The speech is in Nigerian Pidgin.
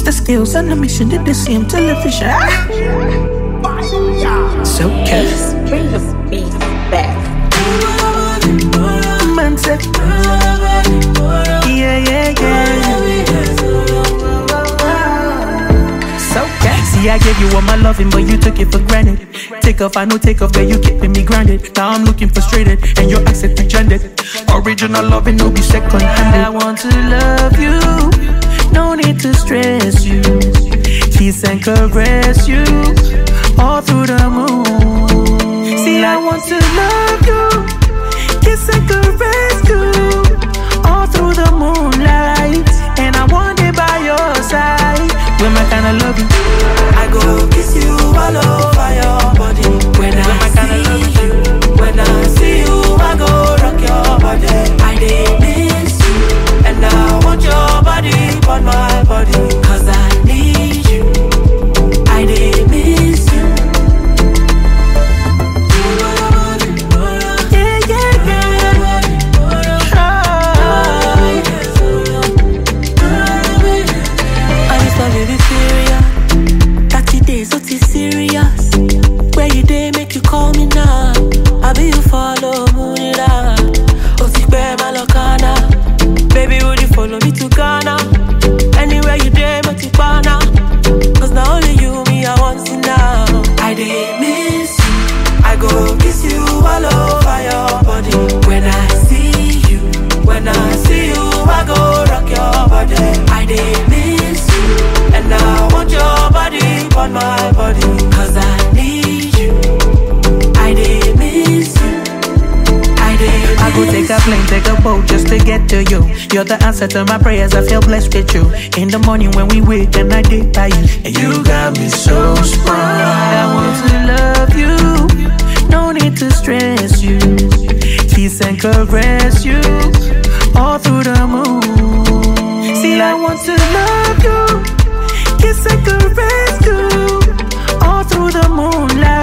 the skills and the mission did the same television. So case. Bring the beat back. Man said, yeah. So case. See, I gave you all my loving, but you took it for granted. Take off, I know take off, girl, you keeping me grounded. Now I'm looking frustrated, and your accent pretended. Original loving, no be second handed. I want to love you, no need to stress you. Kiss and caress you, all through the moon. See, I want to love you, kiss and caress you, all through the moonlight. And I want it by your side. When my kind of love you, I go kiss you all over your body. When I see you, when I see you, I go rock your body. I dey miss you, and I want your body on my body. Cause I need you, I dey miss you. I used to live in Syria. 30 days, so it's serious. Where you dey make you call me now? I be you follow Munira. Otikpe Malokana. Baby, would you follow me to Ghana? Anywhere you dey, but you wanna. Cause now only you, me, I want to now. I dey miss you, I go kiss you all over your body. When I see you, when I see you, I go rock your body. I dey miss you, and I want your body on my body. Cause I need you, I dey miss you, I dey miss you. I go take a plane, take a boat just to get to you. You're the answer to my prayers, I feel blessed with you. In the morning when we wake and I did by you, and you got me so sprung. I want to love you, no need to stress you. Kiss and caress you, all through the moon. See, I want to love you, kiss and caress you, all through the moonlight.